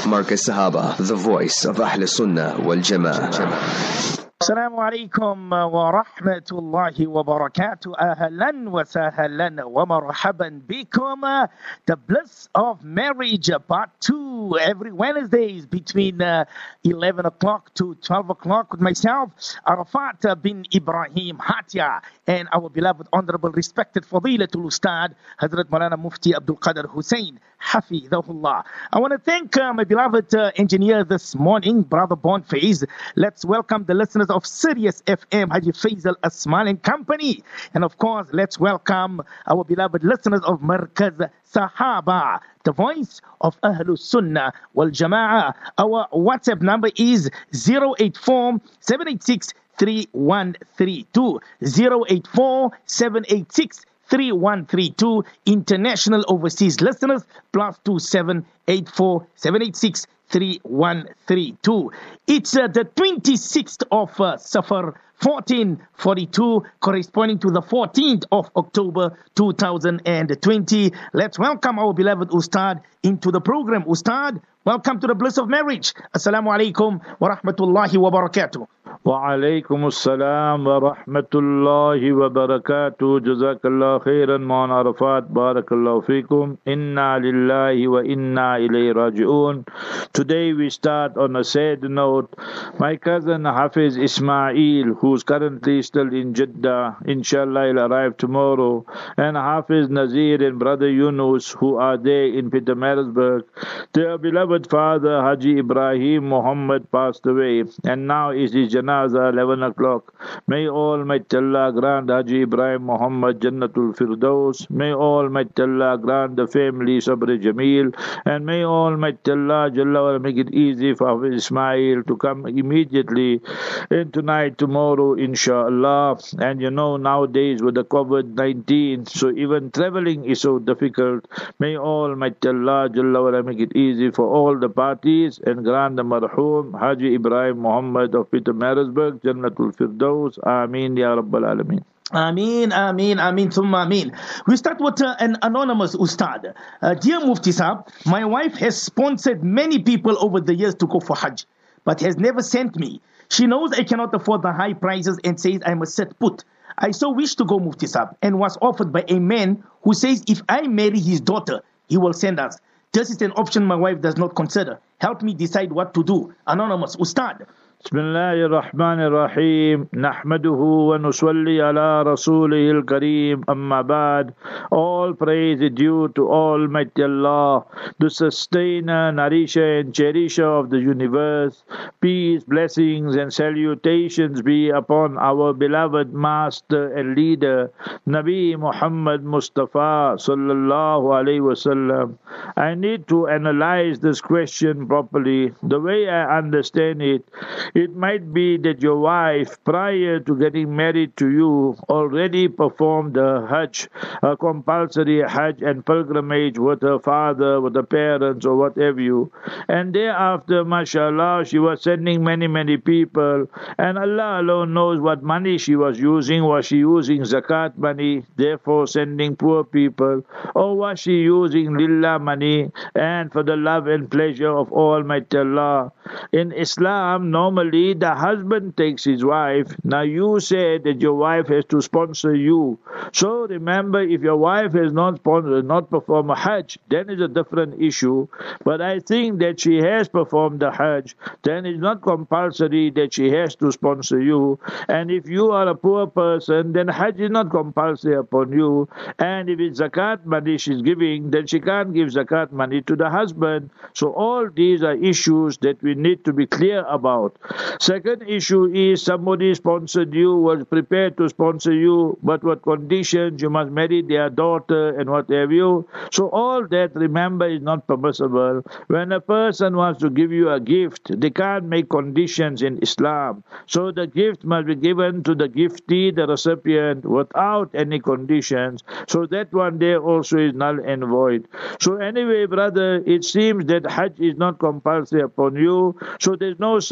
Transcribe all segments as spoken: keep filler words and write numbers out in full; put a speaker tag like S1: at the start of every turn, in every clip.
S1: Marcus Sahaba, the voice of Ahl Sunnah wal Jama'ah.
S2: السلام عليكم ورحمة الله وبركاته. أهلا وسهلا ومرحبا بكم. The Bliss of Marriage Part two every Wednesdays between uh, eleven o'clock to twelve o'clock with myself, Arafat bin Ibrahim Hatia, and our beloved, honorable, respected Fadilatul Ustad, Hazrat Maulana Mufti Abdul Qadir Hussein, Hafidhahullah. I want to thank uh, my beloved uh, engineer this morning, Brother Bonface. Let's welcome the listeners of Sirius F M, Haji Faisal Asmal and Company. And of course, let's welcome our beloved listeners of Markaz Sahaba, the voice of Ahlus Sunnah wal Jama'ah. Our WhatsApp number is zero eight four, seven eight six, three one three two. zero eight four, seven eight six, three one three two. International overseas listeners, plus two seven eight four, seven eight six, three one three two. It's uh, the twenty-sixth of uh, Safar fourteen forty-two, corresponding to the fourteenth of October two thousand twenty. Let's welcome our beloved Ustad into the program. Ustad, welcome to the Bliss of Marriage. Assalamu alaikum wa rahmatullahi wa barakatuh.
S3: Wa alaikum assalam wa rahmatullahi wa barakatuh. Jazakallah khairan ma'an Arafat. Barakallahu fikum. Inna lillahi wa inna ilayhi raji'un. Today we start on a sad note. My cousin Hafiz Ismail, who's currently still in Jeddah, inshallah he'll arrive tomorrow, and Hafiz Nazir and brother Yunus, who are there in Pietermaritzburg, their beloved father Haji Ibrahim Muhammad passed away, and now is his janaza eleven o'clock. May Almighty Allah grant Haji Ibrahim Muhammad Jannatul Firdaus. May Almighty Allah grant the family Sabr Jameel, and may Almighty Allah Jalla wa make it easy for Hafiz Ismail to come immediately and tonight, tomorrow, inshallah. And you know, nowadays with the COVID nineteen, so even traveling is so difficult. May Almighty Allah Jalla wa make it easy for all the parties and grant the marhum Haji Ibrahim Muhammad of Pietermaritzburg Jannatul Firdaus. Ameen Ya Rabbal Alameen.
S2: Ameen, Ameen, Ameen, Thumma Ameen. We start with uh, an anonymous Ustad. Uh, Dear Mufti Saab, my wife has sponsored many people over the years to go for Hajj, but has never sent me. She knows I cannot afford the high prices and says I must set put. I so wish to go, Mufti Saab, and was offered by a man who says if I marry his daughter, he will send us. This is an option my wife does not consider. Help me decide what to do. Anonymous Ustad.
S3: بسم الله الرحمن الرحيم نحمده ونصلي على رسوله الكريم أما بعد. All praise is due to Almighty Allah, the sustainer, nourisher and cherisher of the universe. Peace, blessings and salutations be upon our beloved master and leader Nabi Muhammad Mustafa sallallahu alaihi wasallam. I need to analyze this question properly. The way I understand it, it might be that your wife, prior to getting married to you, already performed the Hajj, a compulsory Hajj and pilgrimage with her father, with her parents, or whatever you. And thereafter, mashallah, she was sending many, many people. And Allah alone knows what money she was using. Was she using zakat money, therefore sending poor people? Or was she using lillah money and for the love and pleasure of Almighty Allah? In Islam, normally, the husband takes his wife. Now you said that your wife has to sponsor you. So remember, if your wife has not sponsored, not performed a Hajj, then it's a different issue. But I think that she has performed the Hajj, then it's not compulsory that she has to sponsor you. And if you are a poor person, then Hajj is not compulsory upon you. And if it's zakat money she's giving, then she can't give zakat money to the husband. So all these are issues that we need to be clear about. Second issue is somebody sponsored you, was prepared to sponsor you, but what conditions? You must marry their daughter and what have you. So all that, remember, is not permissible. When a person wants to give you a gift, they can't make conditions in Islam. So the gift must be given to the giftee, the recipient, without any conditions. So that one there also is null and void. So anyway, brother, it seems that Hajj is not compulsory upon you, so there's no sin upon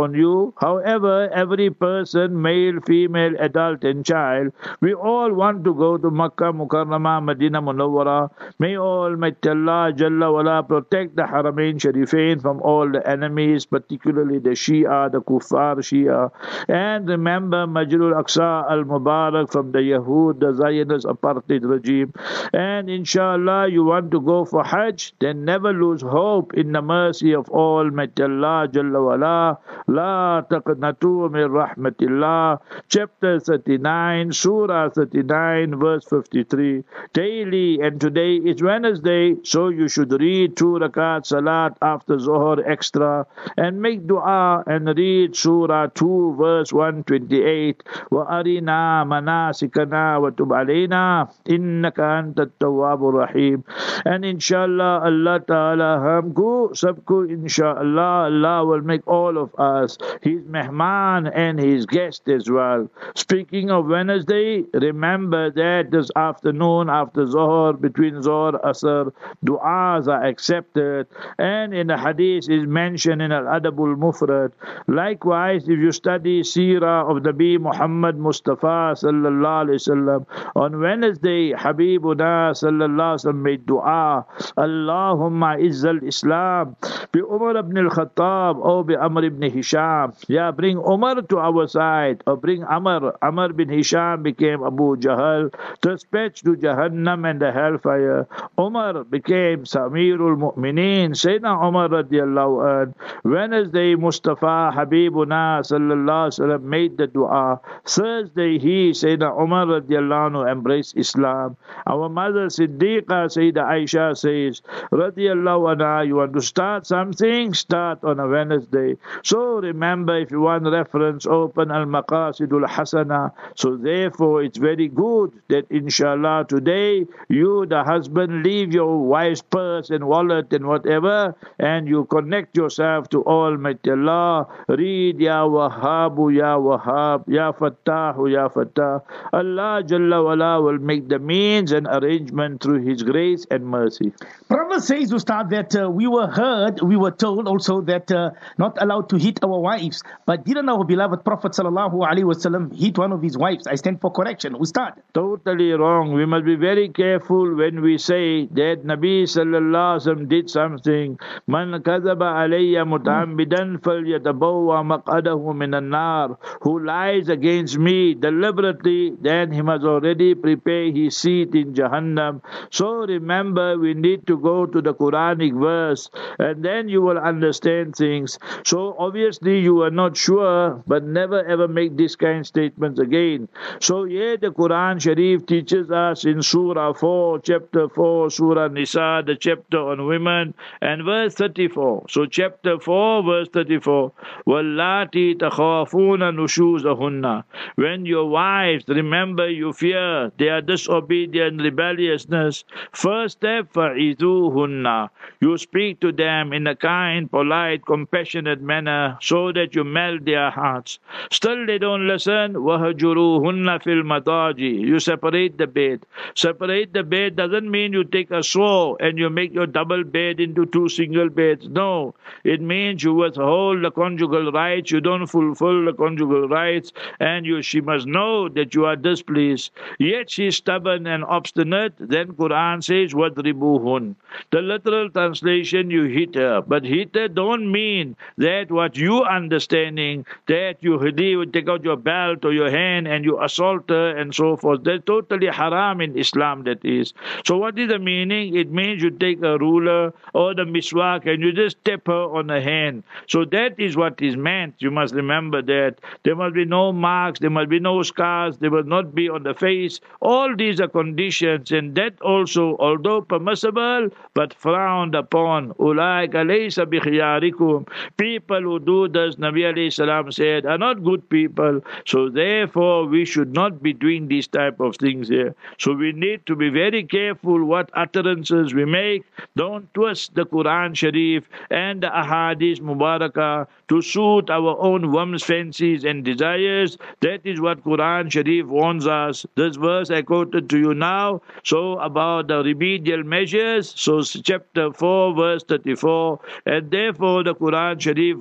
S3: upon you. However, every person, male, female, adult and child, we all want to go to Makkah Mukarramah, Medina Munawwara. May Almighty Allah Jalla wala protect the Haramain Sharifain from all the enemies, particularly the Shia, the Kuffar Shia. And remember Masjidul Aqsa al-Mubarak from the Yahud, the Zionist apartheid regime. And inshallah you want to go for Hajj, then never lose hope in the mercy of Almighty Allah Jalla wala. La taqnatu min rahmatillah. Chapter thirty-nine, Surah thirty-nine, verse fifty-three. Daily, and today is Wednesday, so you should read two rakat salat after Zohar extra and make dua and read Surah two, verse one twenty-eight. Wa arina manasikana wa tub alayna innaka antat tawwabur rahim. And inshallah Allah Ta'ala humko sabko inshallah Allah will make all of us his mehman and his guest as well. Speaking of Wednesday, remember that this afternoon after Zohar, between Zohar Asr, du'as are accepted, and in the hadith is mentioned in Al-Adabul Mufrad. Likewise, if you study Seerah of Nabi Muhammad Mustafa sallallahu alaihi wasallam, on Wednesday Habibuna sallallahu alaihi wasallam made dua, Allahumma izzal Islam bi Umar ibn al-Khattab or bi Amr ibn Hisham. Yeah, bring Umar to our side, or bring Amr. Amr bin Hisham became Abu Jahl, dispatched to Jahannam and the hellfire. Umar became Samirul Mu'mineen, Sayyidina Umar radiallahu anh. Wednesday, Mustafa Habibuna sallallahu alaihi wasallam made the dua. Thursday, he, Sayyidina Umar radiallahu anhu, embraced Islam. Our mother Siddiqa, Sayyida Aisha says, radiallahu anha, you want to start something, start on a Wednesday. So remember, if you want reference, open Al-Maqasidul Hasana. So therefore, it's very good that inshallah today, you, the husband, leave your wife's purse and wallet and whatever, and you connect yourself to Almighty Allah. Read Ya Wahhabu, Ya Wahhab, Ya Fattahu, Ya Fattah. Allah Jalla wala will make the means and arrangement through His grace and mercy.
S2: Prophet says, Ustad, that uh, we were heard, we were told also that uh, not allowed to hit our wives. But didn't our beloved Prophet sallallahu alaihi wasallam hit one of his wives? I stand for correction. Ustad.
S3: Totally wrong. We must be very careful when we say that Nabi sallallahu alaihi wasallam did something. Man kadhaba alayya muta'ammidan falyatabawwa maq'adahu minan nar. Who lies against me deliberately, then he must already prepare his seat in Jahannam. So remember, we need to go to the Quranic verse, and then you will understand things. So obviously you are not sure, but never ever make this kind of statements again. So yeah, the Quran Sharif teaches us in Surah four, chapter four, Surah Nisa, the chapter on women, and verse thirty-four. So chapter four, verse thirty-four, وَاللَّاتِي تَخَافُونَ نُشُوزَهُنَّ. When your wives, remember you fear their disobedience, rebelliousness, first step, فَعِذُوهُنَّ. You speak to them in a kind, polite, compassionate manner, so that you melt their hearts. Still they don't listen, وَهَجُرُوهُنَّ فِي الْمَضَاجِعِ. You separate the bed. Separate the bed doesn't mean you take a saw and you make your double bed into two single beds. No, it means you withhold the conjugal rights, you don't fulfill the conjugal rights, and you she must know that you are displeased. Yet she is stubborn and obstinate, then Quran says, وَضْرِبُوهُنَّ. The literal translation, you hit her. But hit her don't mean that what you understanding, that you would take out your belt or your hand and you assault her and so forth. That's totally haram in Islam, that is. So what is the meaning? It means you take a ruler or the miswak and you just tap her on the hand. So that is what is meant. You must remember that. There must be no marks, there must be no scars, there must not be on the face. All these are conditions, and that also, although permissible, but frowned upon. Ulaika laysa bikhiyarikum. People who do this, Nabi alayhi salam said, are not good people. So therefore, we should not be doing these type of things here. So we need to be very careful what utterances we make. Don't twist the Quran Sharif and the Ahadith Mubarakah to suit our own whims, fancies and desires. That is what Quran Sharif warns us. This verse I quoted to you now. So about the remedial measures. So chapter four, verse thirty-four. And therefore the Quran Sharif warns us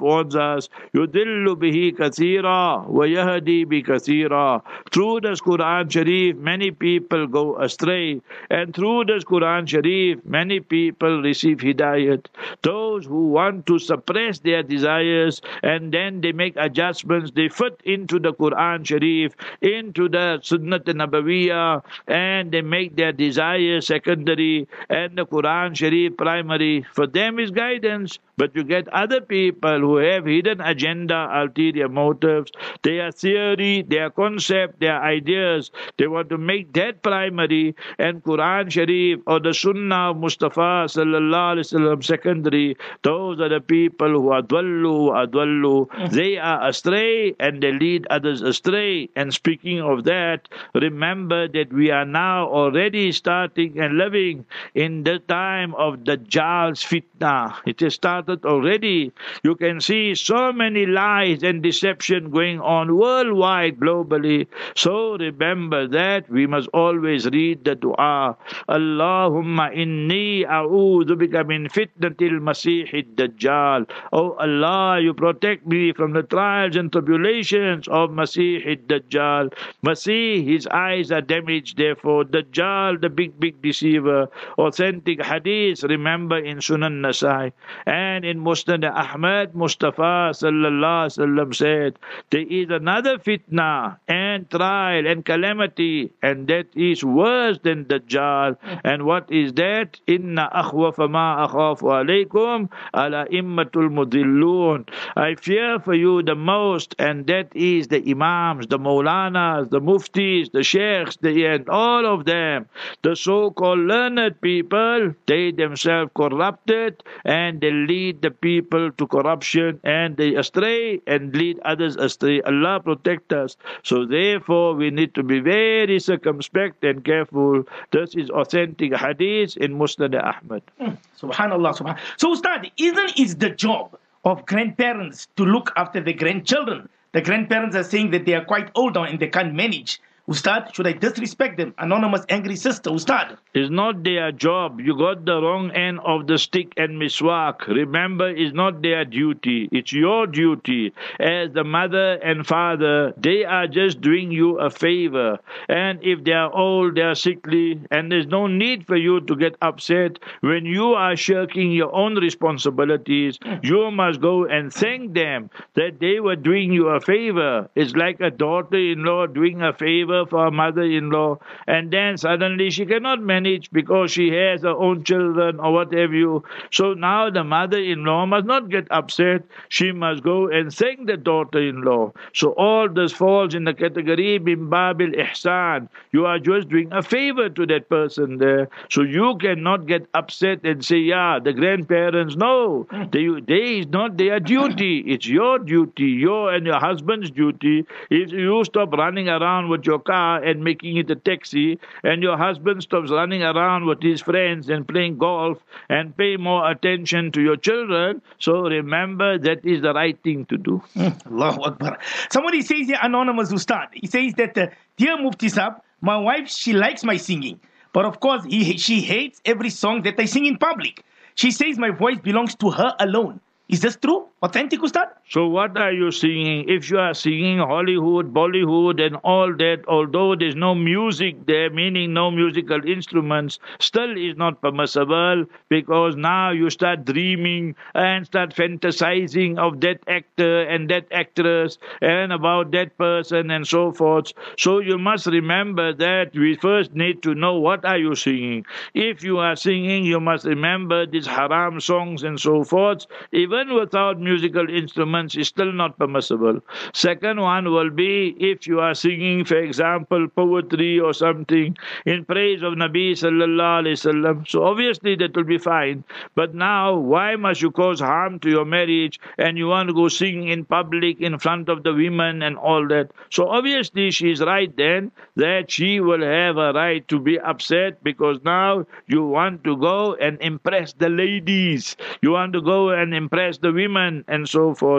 S3: us. يُضِلُّ بِهِ كَثِيرًا وَيَهْدِي بِكَثِيرًا. Through this Quran Sharif, many people go astray. And through this Quran Sharif, many people receive hidayat. Those who want to suppress their desires and then they make adjustments, they fit into the Quran Sharif, into the Sunnat Nabawiyah, and they make their desires secondary and the Quran Sharif primary. For them is guidance. But you get other people who have hidden agenda, ulterior motives, their theory, their concept, their ideas. They want to make that primary and Quran Sharif or the Sunnah of Mustafa sallallahu alaihi wasallam secondary. Those are the people who are dwallu, are dwallu. They are astray and they lead others astray. And speaking of that, remember that we are now already starting and living in the time of Dajjal's fitna. It has started already. You can see so many lies and deception going on worldwide, globally. So remember that we must always read the dua. Allahumma inni a'udhu bika min fitnatil masihid dajjal. Oh Allah, you protect me from the trials and tribulations of Masihid Dajjal. Masih, his eyes are damaged, therefore Dajjal, the big, big deceiver. Authentic hadith, remember in Sunan Nasai. And in Musnad Ahmad, Mustafa sallallahu alaihi wasallam said, there is another fitna and trial and calamity, and that is worse than Dajjal. And what is that? Inna akhwafa ma akhafu alaykum ala immatul mudillun. I fear for you the most, and that is the imams, the maulanas, the muftis, the sheikhs, the, and all of them, the so-called learned people. They themselves corrupted, and they lead the people to corruption, and they astray and lead others astray. Allah protect us. So therefore we need to be very circumspect and careful. This is authentic hadith in Musnad Ahmad.
S2: Mm. Subhanallah, subhanallah. So Ustad, isn't it the job of grandparents to look after the grandchildren? The grandparents are saying that they are quite old now and they can't manage. Ustad, should I disrespect them? Anonymous angry sister, Ustad.
S3: It's not their job. You got the wrong end of the stick and miswak. Remember, it's not their duty. It's your duty. As the mother and father, they are just doing you a favor. And if they are old, they are sickly, and there's no need for you to get upset. When you are shirking your own responsibilities, you must go and thank them that they were doing you a favor. It's like a daughter-in-law doing a favor for her mother-in-law, and then suddenly she cannot manage because she has her own children or what have you. So now the mother-in-law must not get upset. She must go and thank the daughter-in-law. So all this falls in the category bim babil ihsan. You are just doing a favor to that person there. So you cannot get upset and say, yeah, the grandparents, no, they, they is not their duty. It's your duty, your and your husband's duty. If you stop running around with your car and making it a taxi, and your husband stops running around with his friends and playing golf and pay more attention to your children, so remember that is the right thing to do.
S2: Allahu Akbar. Somebody says here, anonymous Ustad, he says that, uh, dear Mufti Sahib, my wife, she likes my singing, but of course he, she hates every song that I sing in public. She says my voice belongs to her alone. Is this true? Authentic, Ustad?
S3: So what are you singing? If you are singing Hollywood, Bollywood and all that, although there's no music there, meaning no musical instruments, still is not permissible, because now you start dreaming and start fantasizing of that actor and that actress and about that person and so forth. So you must remember that we first need to know what are you singing. If you are singing, you must remember these haram songs and so forth. Even Even without musical instruments is still not permissible. Second one will be if you are singing, for example, poetry or something in praise of Nabi sallallahu alaihi wasallam. So obviously that will be fine. But now, why must you cause harm to your marriage and you want to go sing in public in front of the women and all that? So obviously she is right then that she will have a right to be upset, because now you want to go and impress the ladies. You want to go and impress the women and so forth.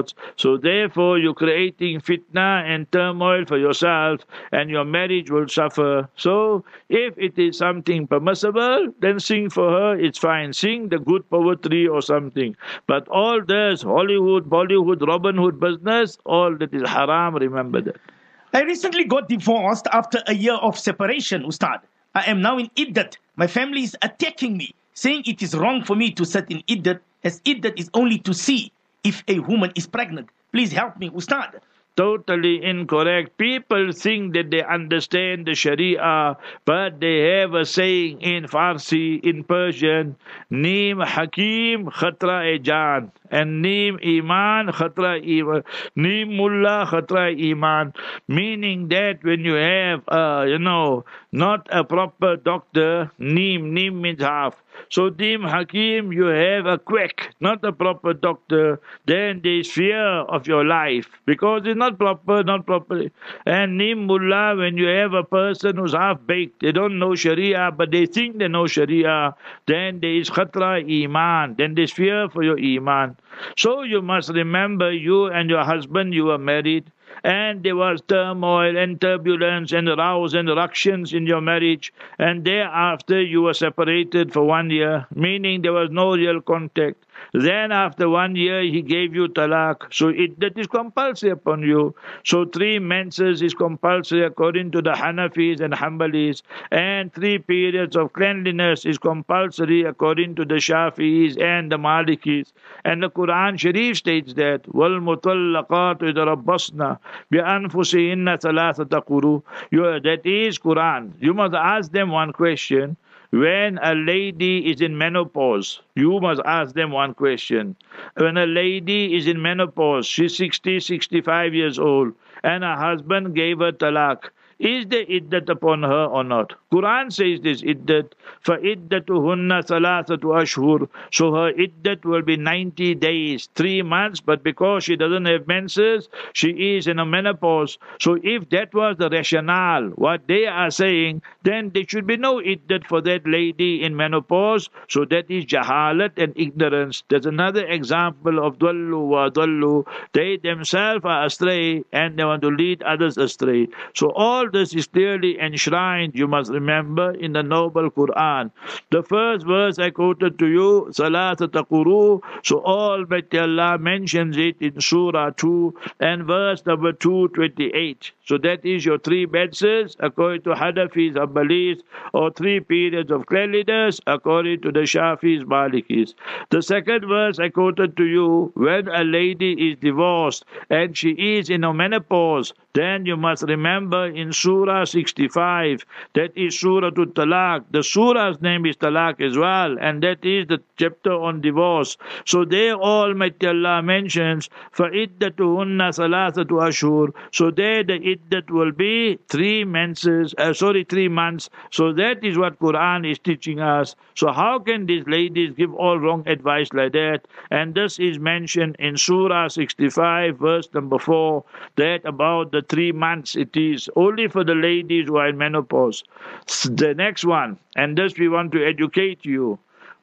S3: divorce. So therefore, you're creating fitna and turmoil for yourself, and your marriage will suffer. So if it is something permissible, then sing for her, it's fine. Sing the good poetry or something. But all this Hollywood, Bollywood, Robin Hood business, all that is haram, remember that.
S2: I recently got divorced after a year of separation, Ustad. I am now in Iddat. My family is attacking me, saying it is wrong for me to sit in Iddat, as Iddat is only to see if a woman is pregnant. Please help me, Ustad.
S3: Totally incorrect. People think that they understand the Sharia, but they have a saying in Farsi, in Persian, Neem Hakim Khatra e Jan, and Neem Iman Khatra Iman, Neem Mullah Khatra Iman, meaning that when you have, uh, you know, not a proper doctor, Neem, Neem means half. So Neem Hakim, you have a quack, not a proper doctor, then there is fear of your life, because it's not proper, not properly. And Neem Mullah, when you have a person who's half-baked, they don't know Sharia, but they think they know Sharia, then there is khatra Iman, then there is fear for your Iman. So you must remember, you and your husband, you were married, and there was turmoil and turbulence and rows and ructions in your marriage, and thereafter you were separated for one year, meaning there was no real contact. Then after one year he gave you talaq, so it, that is compulsory upon you. So three menses is compulsory according to the Hanafis and Hanbalis, and three periods of cleanliness is compulsory according to the Shafi'is and the Malikis. And the Quran Sharif states that وَالْمُطَلَّقَاتُ يَتَرَبَّصْنَ بِأَنفُسِهِنَّ ثَلَاثَةَ قُرُوءٍ. That is Quran. You must ask them one question. When a lady is in menopause, you must ask them one question. When a lady is in menopause, she's sixty, sixty-five years old, and her husband gave her talaq, is there iddat upon her or not? Quran says this iddat. فَإِدَّتُهُنَّ ثَلَاثَةُ أَشْهُرٍ. So her iddat will be ninety days, three months, but because she doesn't have menses, she is in a menopause. So if that was the rationale, what they are saying, then there should be no iddat for that lady in menopause. So that is jahalat and ignorance. There's another example of dwallu wa dwallu. They themselves are astray and they want to lead others astray. So all this is clearly enshrined, you must remember, in the noble Quran. The first verse I quoted to you, Salatata Quru, so Almighty Allah mentions it in Surah two and verse number two twenty-eight. So that is your three menses according to Hanafis, Hanbalis, or three periods of cleanliness according to the Shafis, Malikis. The second verse I quoted to you, when a lady is divorced and she is in a menopause, then you must remember in Surah sixty-five, that is Surah to Talaq. The Surah's name is Talaq as well, and that is the chapter on divorce. So there Almighty Allah mentions, فَإِدَّتُهُنَّ ثَلَاثَةُ أَشْهُرٍ. So there the iddat will be three menses, uh, sorry, three months. So that is what Quran is teaching us. So how can these ladies give all wrong advice like that? And this is mentioned in Surah sixty-five, verse number four, that about the three months it is only for the ladies who are in menopause. The next one, and this we want to educate you.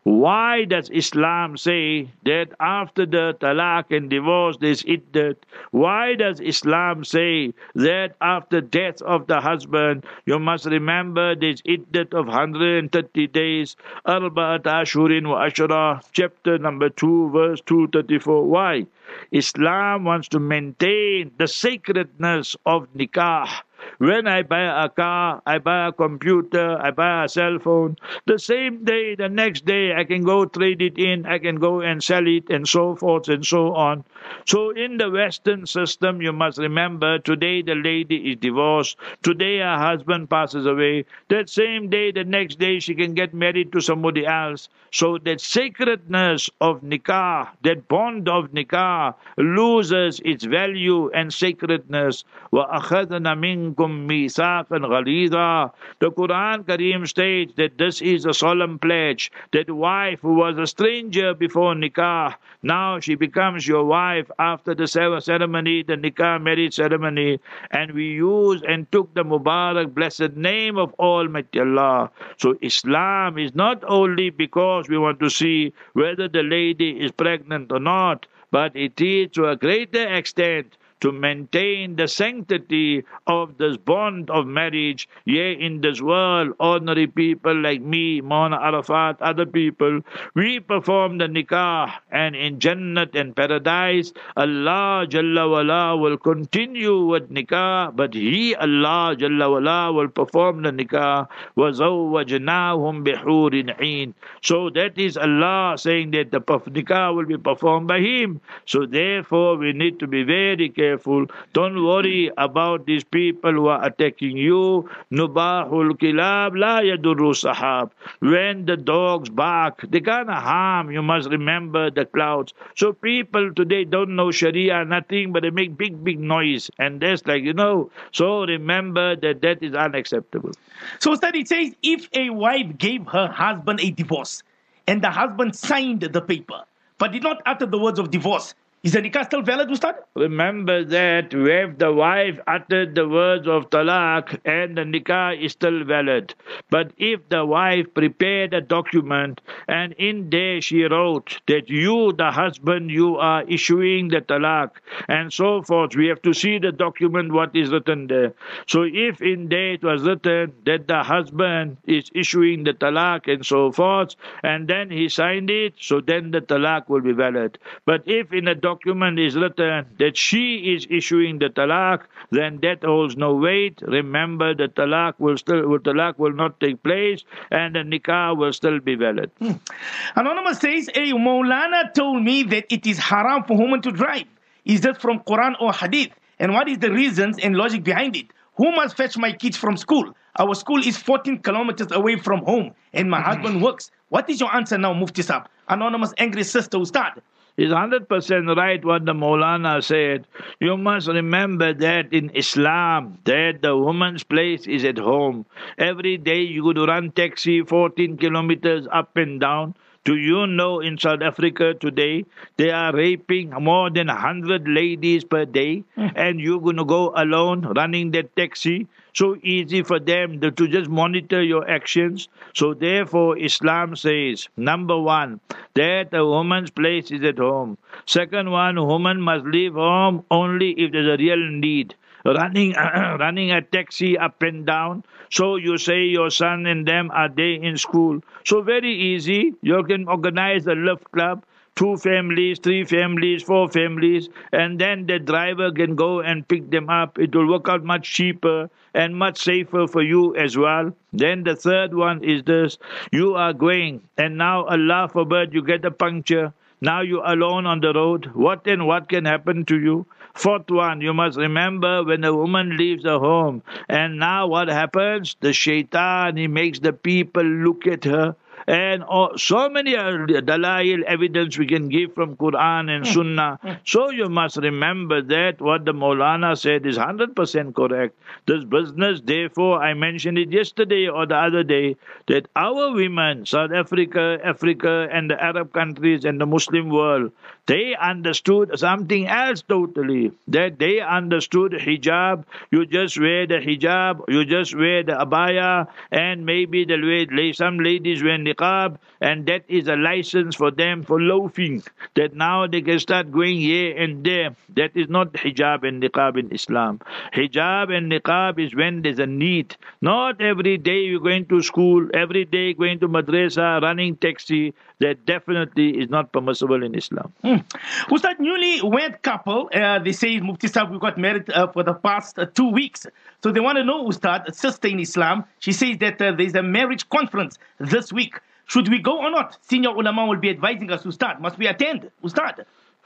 S3: Why does Islam say that after the talaq and divorce there's iddat? Why does Islam say that after death of the husband you must remember there's iddat of one hundred thirty days? Arba'at Ashurin wa Ashra, chapter number two, verse two thirty-four. Why? Islam wants to maintain the sacredness of nikah. When I buy a car, I buy a computer, I buy a cell phone, the same day, the next day, I can go trade it in, I can go and sell it, and so forth and so on. So in the Western system, you must remember, today the lady is divorced, today her husband passes away, that same day, the next day, she can get married to somebody else. So that sacredness of nikah, that bond of nikah, loses its value and sacredness. وَأَخَذْنَا مِنْكُمْ minkum mithaqan ghalidha. The Quran Kareem states that this is a solemn pledge, that wife who was a stranger before nikah, now she becomes your wife after the ceremony, the nikah marriage ceremony, and we use and took the Mubarak blessed name of Almighty Allah. So Islam is not only because we want to see whether the lady is pregnant or not, but it is to a greater extent to maintain the sanctity of this bond of marriage. Yea, in this world, ordinary people like me, Maulana Arafat, other people, we perform the nikah, and in Jannat and paradise, Allah Jalla wala will continue with nikah, but He, Allah Jalla wala, will perform the nikah. وَزَوَّجْنَاهُمْ بِحُورٍ عِينٍ. So that is Allah saying that the nikah will be performed by Him. So therefore, we need to be very careful. Don't worry about these people who are attacking you. Nubahul kilab la yadurru sahab. When the dogs bark, they can't harm. You must remember the clouds. So people today don't know Sharia, nothing, but they make big, big noise. And that's like, you know, so remember that that is unacceptable.
S2: So Ustad, it says, if a wife gave her husband a divorce, and the husband signed the paper, but did not utter the words of divorce, is the nikah still valid, Ustad?
S3: Remember that if the wife uttered the words of talaq and the nikah is still valid. But if the wife prepared a document and in there she wrote that you, the husband, you are issuing the talaq and so forth, we have to see the document, what is written there. So if in there it was written that the husband is issuing the talaq and so forth, and then he signed it, so then the talaq will be valid. But if in a document document is written that she is issuing the talaq, then that holds no weight. Remember, the talaq will still, the talaq will not take place, and the nikah will still be valid.
S2: Hmm. Anonymous says, "Hey, Maulana told me that it is haram for women to drive. Is that from Quran or Hadith? And what is the reasons and logic behind it? Who must fetch my kids from school? Our school is fourteen kilometers away from home, and my husband works. What is your answer now, Mufti Sahab?" Anonymous angry sister, Ustad.
S3: It's one hundred percent right what the Maulana said. You must remember that in Islam, that the woman's place is at home. Every day you go to run taxi fourteen kilometers up and down. Do you know in South Africa today, they are raping more than one hundred ladies per day, and you're going to go alone running that taxi? So easy for them to just monitor your actions. So therefore, Islam says, number one, that a woman's place is at home. Second one, a woman must leave home only if there's a real need. Running running a taxi up and down. So you say your son and them are they in school. So very easy. You can organize a lift club. Two families, three families, four families, and then the driver can go and pick them up. It will work out much cheaper and much safer for you as well. Then the third one is this. You are going, and now Allah forbid you get a puncture. Now you're alone on the road. What and what can happen to you? Fourth one, you must remember when a woman leaves her home, and now what happens? The shaitan, he makes the people look at her. And oh, so many uh, dalail evidence we can give from Quran and Sunnah. So you must remember that what the Maulana said is one hundred percent correct. This business, therefore, I mentioned it yesterday or the other day, that our women, South Africa, Africa, and the Arab countries and the Muslim world, they understood something else totally. That they understood hijab. You just wear the hijab, you just wear the abaya, and maybe the way some ladies wear niqab, and that is a license for them for loafing. That now they can start going here and there. That is not hijab and niqab in Islam. Hijab and niqab is when there's a need. Not every day you're going to school, every day going to madrasa, running taxi. That definitely is not permissible in Islam.
S2: Hmm. Ustad, newly wed couple, uh, they say, Mufti Sahab, we got married uh, for the past uh, two weeks. So they want to know, Ustad, a sister in Islam, she says that uh, there's a marriage conference this week. Should we go or not? Senior ulama will be advising us, Ustad. Must we attend, Ustad?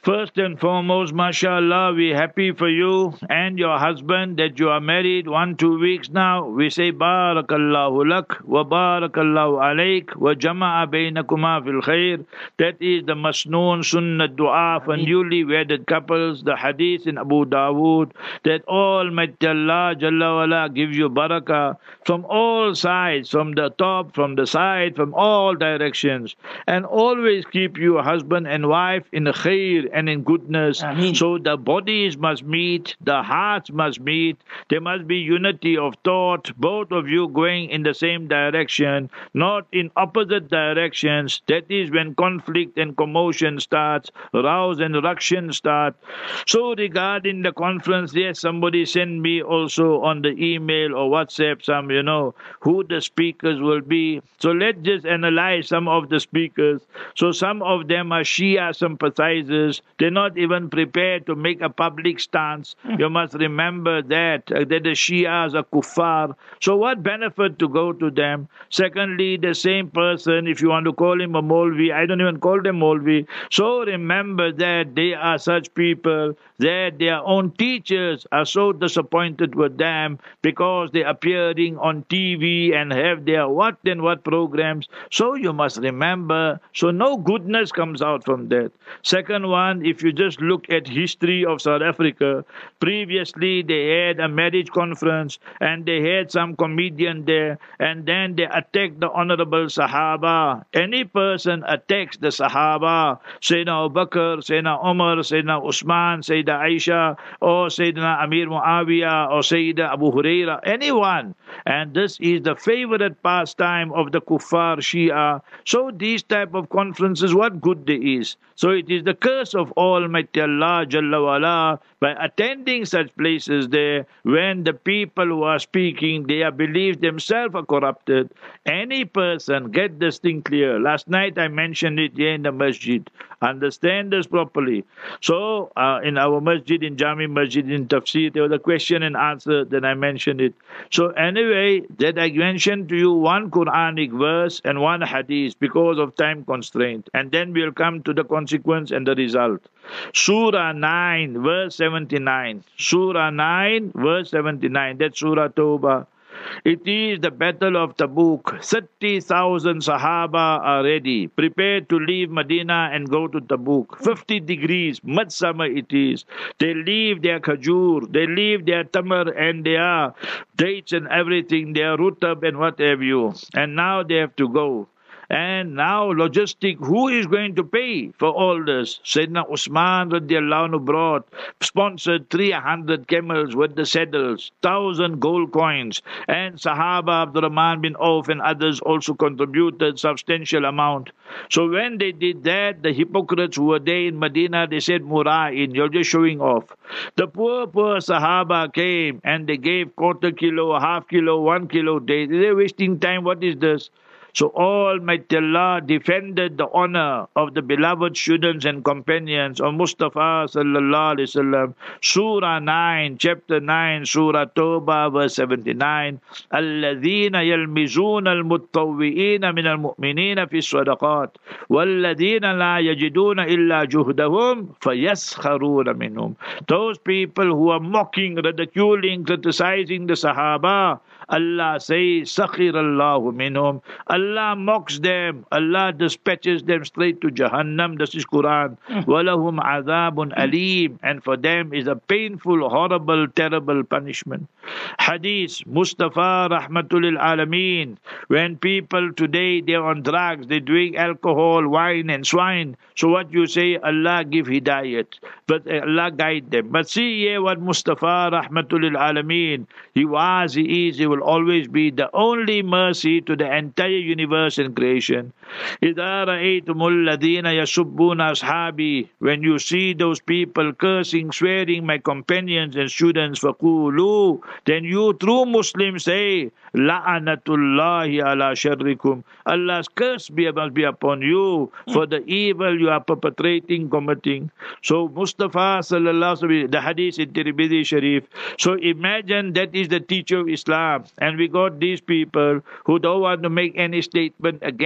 S3: First and foremost, mashallah, we're happy for you and your husband that you are married one, two weeks now. We say, Barakallahu lak, wa barakallahu alayk, wa jama'a baynakuma fil khair. That is the masnoon sunnah dua for newly wedded couples, the hadith in Abu Dawood, that Almighty Allah Jalla wala gives you barakah from all sides, from the top, from the side, from all directions, and always keep you husband and wife in khair and in goodness.
S2: Ameen.
S3: So the bodies must meet, the hearts must meet, there must be unity of thought, both of you going in the same direction, not in opposite directions. That is when conflict and commotion starts, rouse and ruction start. So regarding the conference, yes, somebody send me also on the email or WhatsApp some, you know, who the speakers will be. So let's just analyze some of the speakers. So some of them are Shia sympathizers. They're not even prepared to make a public stance. You must remember that, uh, that the Shias are kuffar. So what benefit to go to them? Secondly, the same person, if you want to call him a Molvi, I don't even call them Molvi. So remember that they are such people that their own teachers are so disappointed with them because they're appearing on T V and have their what and what programs. So you must remember, so no goodness comes out from that. Second one, if you just look at history of South Africa, previously they had a marriage conference and they had some comedian there, and then they attacked the honorable Sahaba. Any person attacks the Sahaba, Sayyidina Abu Bakr, Sayyidina Umar, Sayyidina Usman, Sayyidina Aisha, or Sayyidina Amir Muawiyah, or Sayyidina Abu Huraira, anyone. And this is the favorite pastime of the kuffar Shia. So these type of conferences, what good there is? So it is the curse of Almighty Allah Jalla wala by attending such places there, when the people who are speaking, they are believed themselves are corrupted. Any person, get this thing clear. Last night I mentioned it here in the masjid. Understand this properly. So uh, in our masjid, in Jami Masjid, in Tafsir, there was a question and answer, then I mentioned it. So anyway, that I mentioned to you one Quranic verse and one hadith because of time constraint. And then we'll come to the consequence and the result. Surah nine, verse seventy-nine. Surah nine, verse seventy-nine. That's Surah Tawbah. It is the battle of Tabuk. thirty thousand Sahaba are ready, prepared to leave Medina and go to Tabuk. fifty degrees, midsummer it is. They leave their khajur, they leave their tamar and their dates and everything, their rutab and what have you. And now they have to go. And now logistic, who is going to pay for all this? Sayyidina Usman radiallahu anhu brought, sponsored three hundred camels with the saddles, one thousand gold coins, and Sahaba Abdurrahman bin Auf and others also contributed substantial amount. So when they did that, the hypocrites who were there in Medina, they said, Mura'in, you're just showing off. The poor, poor Sahaba came and they gave quarter kilo, half kilo, one kilo. They, they're wasting time. What is this? So Almighty Allah defended the honor of the beloved students and companions of Mustafa sallallahu alaihi wasallam. Surah nine, chapter nine, Surah Tawbah, verse seventy-nine. Alladhina yalmizuna al-muttawwi'ina min al-mu'minina fi as-sadaqat walladhina la yajiduna illa juhdahum fayaskharuna minhum. Those people who are mocking, ridiculing, criticizing the Sahaba, Allah says, Sakhir Allahu minhum. Allah mocks them. Allah dispatches them straight to Jahannam. This is Quran. Walahum adhabun alim. And for them is a painful, horrible, terrible punishment. Hadith, Mustafa Rahmatul Alameen. When people today, they're on drugs, they drink alcohol, wine and swine. So what you say, Allah give hidayat. But Allah guide them. But see here what Mustafa Rahmatul Alameen, he was, he is, he will always be the only mercy to the entire universe and creation. إِذَا رَأَيْتُمُ الَّذِينَ يَسُبُّونَ أَصْحَابِي. When you see those people cursing, swearing my companions and students, فَقُولُوا. Then you true Muslims say, لَعَنَةُ اللَّهِ عَلَى شَرِّكُمْ. Allah's curse be, must be upon you for the evil you are perpetrating, committing. So Mustafa sallallahu alaihi wasallam, the hadith in Tirmidhi Sharif. So imagine that is the teacher of Islam. And we got these people who don't want to make any statement against the kuffar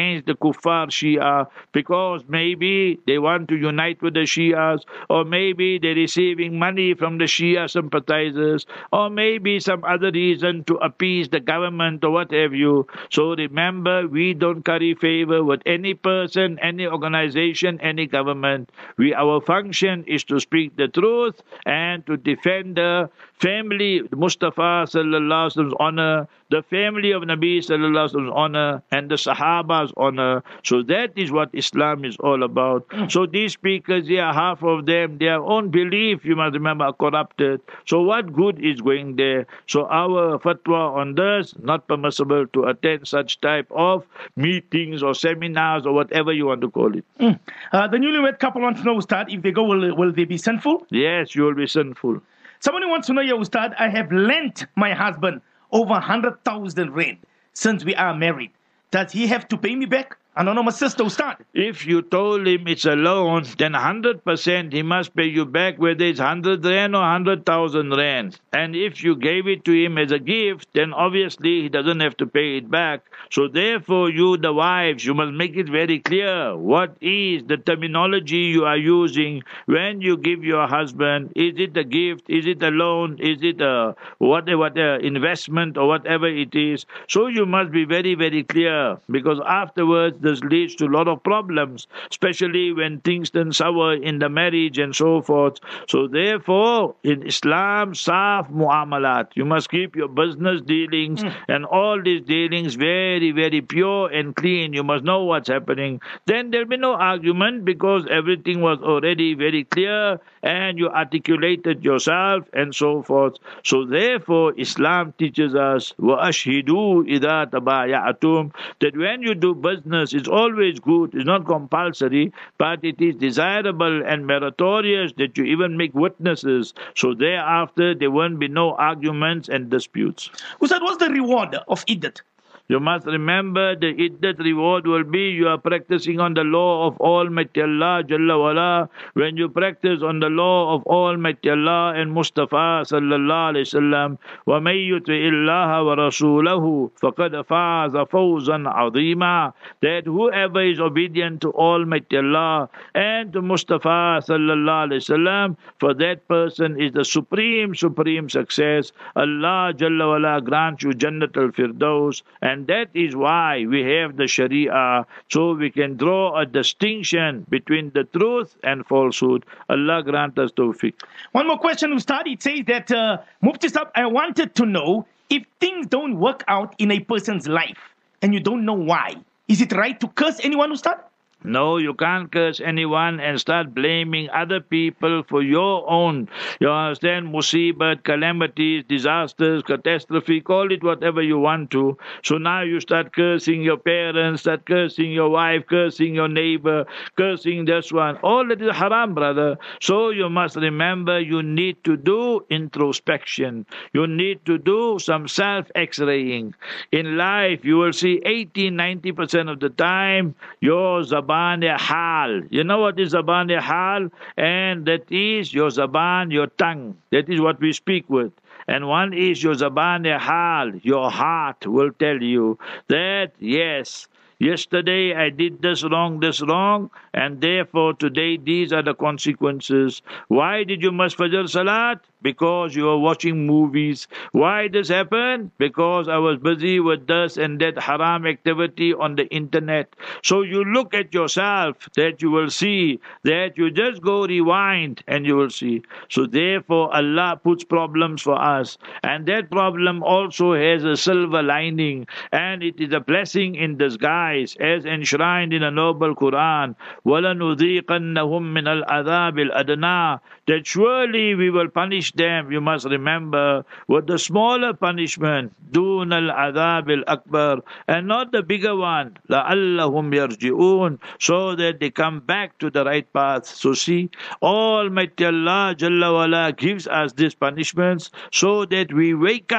S3: kuffar Shia, because maybe they want to unite with the Shias, or maybe they're receiving money from the Shia sympathizers, or maybe some other reason to appease the government or what have you. So remember, we don't curry favor with any person, any organization, any government. We, our function is to speak the truth and to defend the family, Mustafa sallallahu alaihi wasallam's honor, the family of Nabi sallallahu alaihi wasallam's honor, and the Sahaba's honor. So that is what Islam is all about. So these speakers here, half of them, their own belief, you must remember, are corrupted. So what good is going there? So our fatwa on this, not permissible to attend such type of meetings or seminars or whatever you want to call it.
S2: Mm. Uh, the newlywed couple wants to know, Ustad, if they go, will, will they be sinful?
S3: Yes, you will be sinful.
S2: Somebody wants to know, yeah, Ustad, I have lent my husband over one hundred thousand rand since we are married. Does he have to pay me back? Anonymous sister, Ustad.
S3: If you told him it's a loan, then one hundred percent he must pay you back, whether it's one hundred rand or one hundred thousand rand. And if you gave it to him as a gift, then obviously he doesn't have to pay it back. So therefore, you, the wives, you must make it very clear what is the terminology you are using when you give your husband. Is it a gift? Is it a loan? Is it a whatever, whatever investment or whatever it is? So you must be very, very clear, because afterwards, this leads to a lot of problems, especially when things turn sour in the marriage and so forth. So therefore, in Islam, saf muamalat. You must keep your business dealings mm. and all these dealings very, very pure and clean. You must know what's happening. Then there'll be no argument, because everything was already very clear and you articulated yourself and so forth. So therefore, Islam teaches us, wa ashhidu idha tabaya'atum, that when you do business, it's always good, it's not compulsory, but it is desirable and meritorious that you even make witnesses. So thereafter, there won't be no arguments and disputes.
S2: Ustad, what's the reward of iddat?
S3: You must remember the iddat reward will be you are practicing on the law of Almighty Allah Jalla wala. When you practice on the law of Almighty Allah and Mustafa sallallahu alayhi wasallam, وَمَن يُطِعِ اللَّهَ وَرَسُولَهُ فَقَدْ فَازَ فَوْزًا عَظِيمًا, that whoever is obedient to Almighty Allah and to Mustafa sallallahu alayhi wasallam, for that person is the supreme, supreme success. Allah Jalla wala grant you Jannat al-Firdaus. And that is why we have the Sharia, so we can draw a distinction between the truth and falsehood. Allah grant us tawfiq.
S2: One more question, Ustad. It says that, uh, Mufti Sahib, I wanted to know, if things don't work out in a person's life and you don't know why, is it right to curse anyone, Ustad?
S3: No, you can't curse anyone and start blaming other people for your own, you understand, musibat, calamities, disasters, catastrophe, call it whatever you want to. So now you start cursing your parents, start cursing your wife, cursing your neighbor, cursing this one. All that is haram, brother. So you must remember, you need to do introspection. You need to do some self-x-raying. In life, you will see eighty, ninety percent of the time, your zaban hal. You know what is zaban hal? And that is your zaban, your tongue. That is what we speak with. And one is your zaban hal. Your heart will tell you that, yes, yesterday I did this wrong, this wrong, and therefore today these are the consequences. Why did you miss Fajr Salat? Because you were watching movies. Why this happened? Because I was busy with this and that haram activity on the internet. So you look at yourself, that you will see, that you just go rewind and you will see. So therefore Allah puts problems for us. And that problem also has a silver lining. And it is a blessing in disguise, as enshrined in a noble Quran. وَلَنُذِيقَنَّهُمْ مِنَ الْعَذَابِ الْأَدْنَى, that surely we will punish them, you must remember, with the smaller punishment, دُونَ الْعَذَابِ الْأَكْبَرِ, and not the bigger one, لَعَلَّهُمْ يَرْجِعُونَ, so that they come back to the right path. So see, Almighty Allah Jalla wala gives us these punishments so that we wake up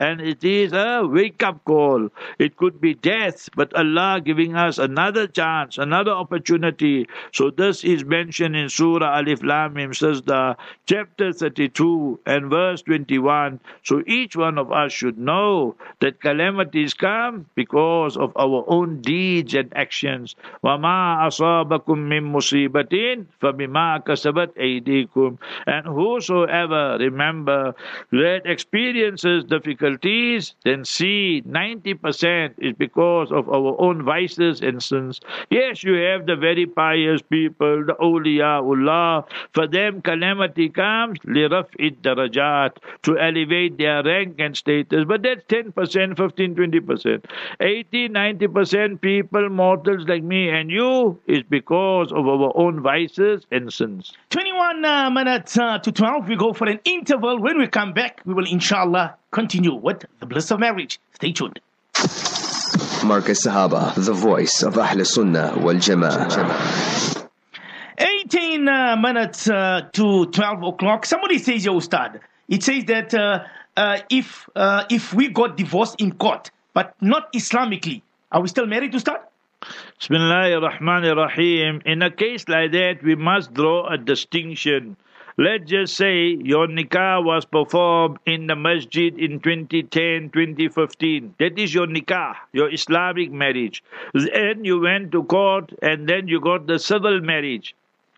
S3: and it is a wake-up call. It could be death, but Allah giving us another chance, another opportunity. So this is mentioned in Surah Alif Lam Mim Sajda, chapter thirty-two and verse twenty-one. So each one of us should know that calamities come because of our own deeds and actions. وَمَا أَصَابَكُم مِّن مُّصِيبَةٍ فَبِمَا كَسَبَتْ أَيْدِيكُم. And whosoever, remember, that experiences difficulties, then see ninety percent is because of our own vices and sins. Yes, you have the very pious people, the awliyaullah. For them, calamity comes لِرَفْعِ الدَّرَجَاتِ, to elevate their rank and status. But that's ten percent, fifteen, twenty percent. eighty, ninety percent people, mortals like me and you, is because of our own vices and sins.
S2: twenty-one uh, minutes uh, to twelve. We go for an interval. When we come back, we will inshallah continue with the bliss of marriage. Stay tuned.
S1: Marcus Sahaba, the voice of Ahl Sunnah wal Jama'ah.
S2: eighteen uh, minutes uh, to twelve o'clock. Somebody says, "Yo, Ustad." It says that uh, uh, if uh, if we got divorced in court, but not Islamically, are we still married, Ustad?
S3: Bismillahir Rahmanir Rahim. In a case like that, we must draw a distinction. Let's just say your nikah was performed in the masjid in twenty ten, twenty fifteen. That is your nikah, your Islamic marriage. Then you went to court and then you got the civil marriage.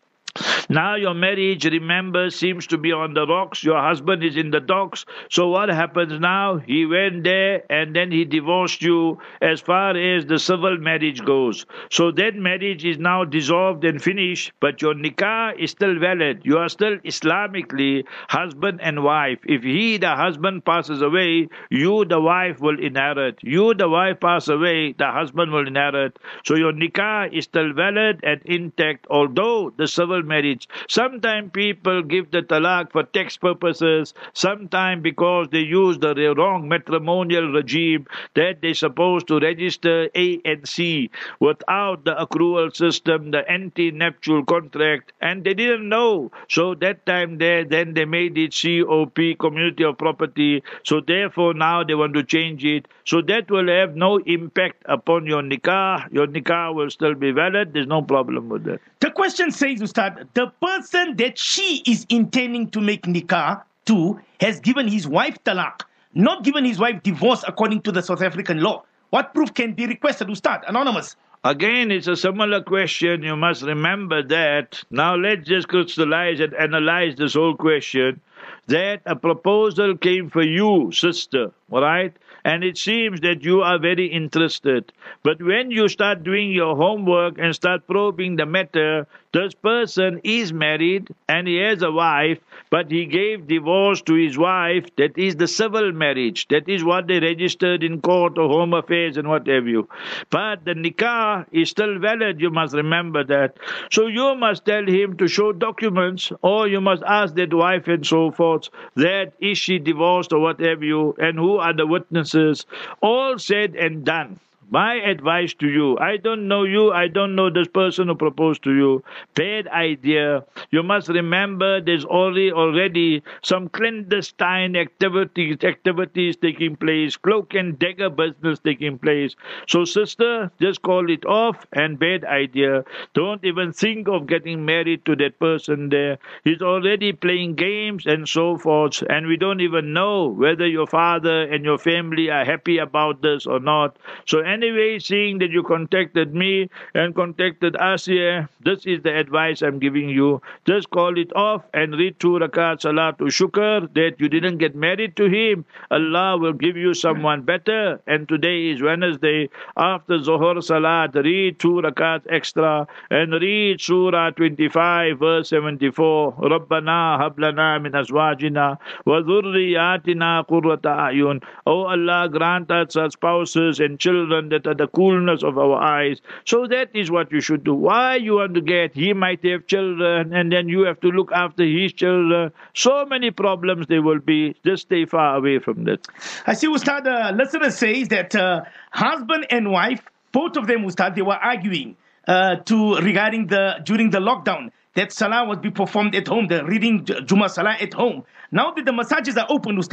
S3: Now your marriage, remember, seems to be on the rocks. Your husband is in the docks. So what happens now? He went there and then he divorced you as far as the civil marriage goes. So that marriage is now dissolved and finished, but your nikah is still valid. You are still Islamically husband and wife. If he, the husband, passes away, you, the wife, will inherit. You, the wife, pass away, the husband will inherit. So your nikah is still valid and intact, although the civil marriage. Sometimes people give the talaq for tax purposes, sometimes because they use the wrong matrimonial regime that they're supposed to register A and C without the accrual system, the anti-nuptial contract, and they didn't know. So that time there, then they made it C O P, community of property. So therefore now they want to change it. So that will have no impact upon your nikah. Your nikah will still be valid. There's no problem with that.
S2: The question says, Ustad, the person that she is intending to make nikah to has given his wife talaq, not given his wife divorce according to the South African law. What proof can be requested, Ustad? Anonymous.
S3: Again, it's a similar question. You must remember that. Now let's just crystallize and analyze this whole question. That a proposal came for you, sister, all right? And it seems that you are very interested. But when you start doing your homework and start probing the matter, this person is married and he has a wife, but he gave divorce to his wife. That is the civil marriage. That is what they registered in court or home affairs and what have you. But the nikah is still valid. You must remember that. So you must tell him to show documents, or you must ask that wife and so forth, that is she divorced or what have you, and who are the witnesses. All said and done. My advice to you, I don't know you, I don't know this person who proposed to you. Bad idea. You must remember there's already already some clandestine activities activities taking place, cloak and dagger business taking place. So sister, just call it off, and bad idea. Don't even think of getting married to that person there. He's already playing games and so forth, and we don't even know whether your father and your family are happy about this or not. So anyway, seeing that you contacted me and contacted us here, this is the advice I'm giving you. Just call it off and read two rakat salatul shukr that you didn't get married to him. Allah will give you someone better. And today is Wednesday. After Zohar Salat, read two rakat extra and read Surah twenty-five, verse seventy-four. Rabbana hablana min azwajina wa dhurriyatina qurrata a'yun. Oh Allah, grant us our spouses and children that are the coolness of our eyes. So that is what you should do. Why you want to get, he might have children and then you have to look after his children. So many problems there will be. Just stay far away from that.
S2: I see, Ustad, the listener says that uh, husband and wife, both of them, Ustad, they were arguing uh, to regarding the during the lockdown that salah would be performed at home, the reading Jummah salah at home. Now that the massages are open, Ustad,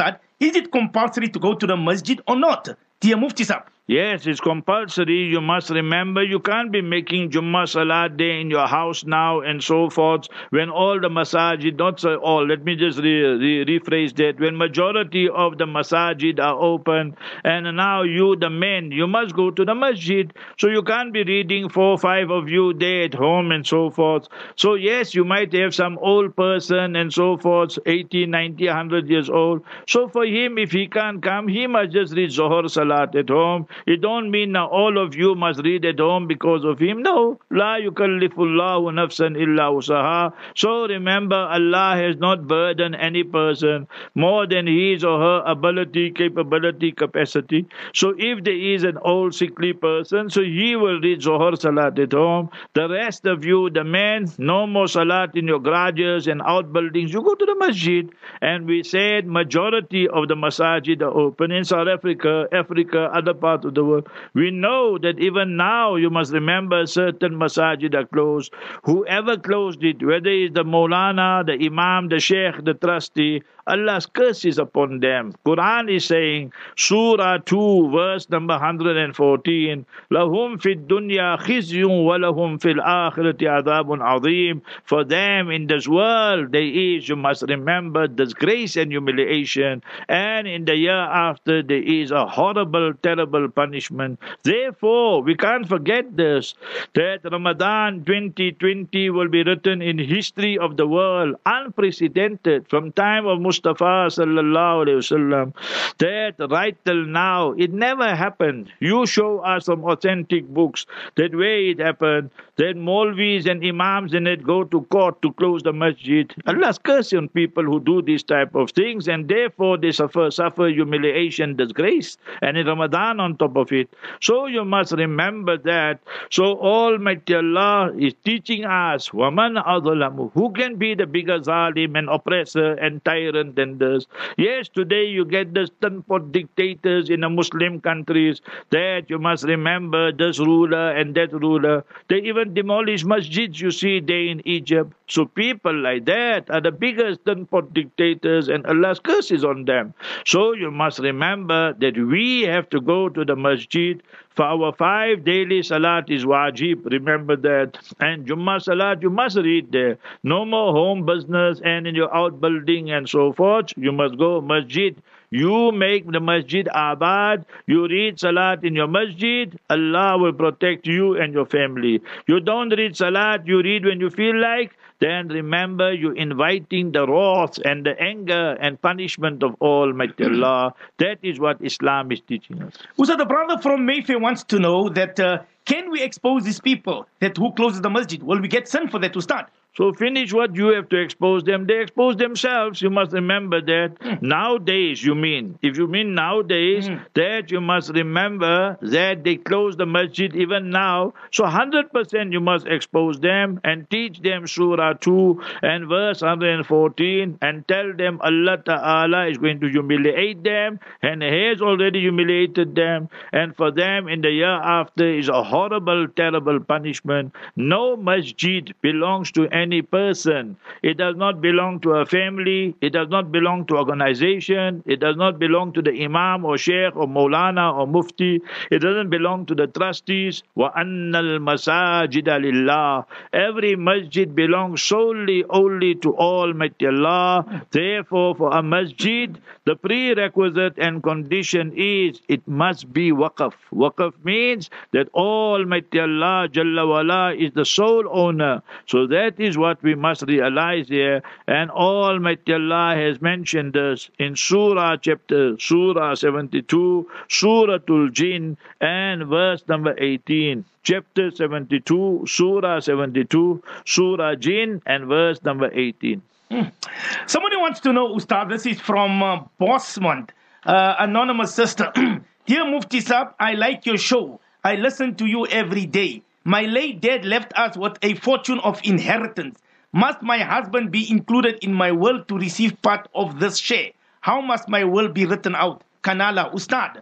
S2: Is it compulsory to go to the masjid or not? Dear Mufti Sahib.
S3: Yes, it's compulsory. You must remember you can't be making Jummah Salat day in your house now and so forth when all the masajid, not so all, let me just re, re, rephrase that, when majority of the masajid are open and now you, the men, you must go to the masjid. So you can't be reading four or five of you there at home and so forth. So yes, you might have some old person and so forth, eighty, ninety, one hundred years old. So for him, if he can't come, he must just read Zohar Salat at home. It don't mean now all of you must read at home because of him. No. La yukallifullahu nafsan illa usaha. So remember, Allah has not burdened any person more than his or her ability, capability, capacity. So if there is an old sickly person, so he will read Zohar Salat at home. The rest of you, the men, no more Salat in your garages and outbuildings. You go to the masjid. And we said majority of the masajid are open in South Africa, Africa, other parts of the world. We know that even now you must remember certain masajid are closed. Whoever closed it, whether it's the Maulana, the Imam, the Sheikh, the trustee, Allah's curse is upon them. Quran is saying, Surah two, verse number one hundred fourteen, Lahum fid dunya khizyun wa lahum fil akhirati adhabun azim. For them in this world there is, you must remember, disgrace and humiliation. And in the year after there is a horrible, terrible punishment. Therefore, we can't forget this, that Ramadan twenty twenty will be written in history of the world, unprecedented from time of Mustafa sallallahu alayhi wasallam, that right till now it never happened. You show us some authentic books that where it happened, that Maulvis and Imams in it go to court to close the masjid. Allah's curse on people who do these type of things, and therefore they suffer suffer humiliation, disgrace, and in Ramadan on top of it. So you must remember that. So Almighty Allah is teaching us, وَمَنْ أَظْلَمُ, who can be the bigger zalim and oppressor and tyrant than this? Yes, today you get the stunpot dictators in the Muslim countries that you must remember this ruler and that ruler. They even demolish masjids, you see, there in Egypt. So people like that are the biggest stunpot dictators and Allah's curse is on them. So you must remember that we have to go to the masjid. For our five daily salat is wajib, remember that. And Jummah salat, you must read there. No more home business and in your outbuilding and so forth. You must go masjid. You make the masjid abad. You read salat in your masjid. Allah will protect you and your family. You don't read salat, you read when you feel like. Then remember, you're inviting the wrath and the anger and punishment of Almighty Allah. That is what Islam is teaching us.
S2: Ustad, the brother from Mayfair wants to know that uh, can we expose these people that who closes the masjid? Will we get sin for that to start?
S3: So finish what you have to expose them. They expose themselves. You must remember that. Mm. Nowadays, you mean. If you mean nowadays, mm. that you must remember that they close the masjid even now. So one hundred percent you must expose them and teach them Surah two and verse one hundred fourteen and tell them Allah Ta'ala is going to humiliate them and has already humiliated them. And for them in the year after is a horrible, terrible punishment. No masjid belongs to any any person. It does not belong to a family. It does not belong to organization. It does not belong to the imam or sheikh or maulana or mufti. It doesn't belong to the trustees. وَأَنَّ الْمَسَاجِدَ لِلَّهِ. Every masjid belongs solely only to Almighty Allah. Therefore, for a masjid, the prerequisite and condition is it must be waqf. Waqf means that Almighty Allah Jalla wala is the sole owner. So that is what we must realize here. And Almighty Allah has mentioned this in Surah chapter, Surah seventy-two, Suratul Jinn, and verse number eighteen. Chapter seventy-two, Surah seventy-two, Surah Jinn, and verse number eighteen.
S2: Hmm. Somebody wants to know, Ustad, this is from uh, Bosmont, uh, anonymous sister. Dear Mufti Sahib, I like your show. I listen to you every day. My late dad left us with a fortune of inheritance. Must my husband be included in my will to receive part of this share? How must my will be written out? Kanala, Ustad.